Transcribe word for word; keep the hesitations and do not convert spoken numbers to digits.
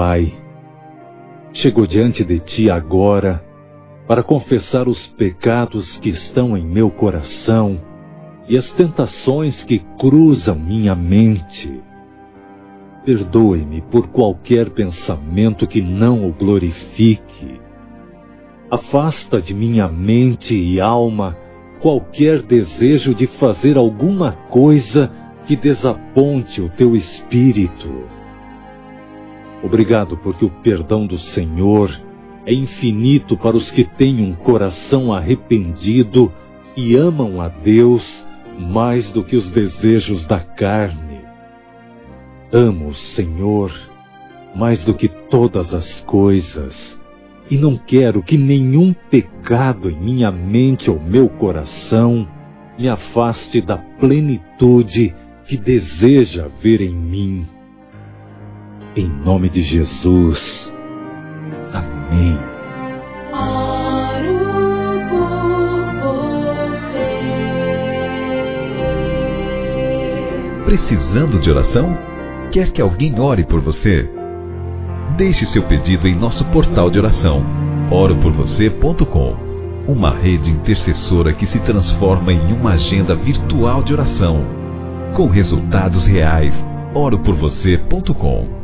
Pai, chego diante de Ti agora para confessar os pecados que estão em meu coração e as tentações que cruzam minha mente. Perdoe-me por qualquer pensamento que não o glorifique. Afasta de minha mente e alma qualquer desejo de fazer alguma coisa que desaponte o Teu Espírito. Obrigado porque o perdão do Senhor é infinito para os que têm um coração arrependido e amam a Deus mais do que os desejos da carne. Amo o Senhor mais do que todas as coisas e não quero que nenhum pecado em minha mente ou meu coração me afaste da plenitude que deseja ver em mim. Em nome de Jesus. Amém. Oro por você. Precisando de oração? Quer que alguém ore por você? Deixe seu pedido em nosso portal de oração, oro por você ponto com, uma rede intercessora que se transforma em uma agenda virtual de oração, com resultados reais. oro por você ponto com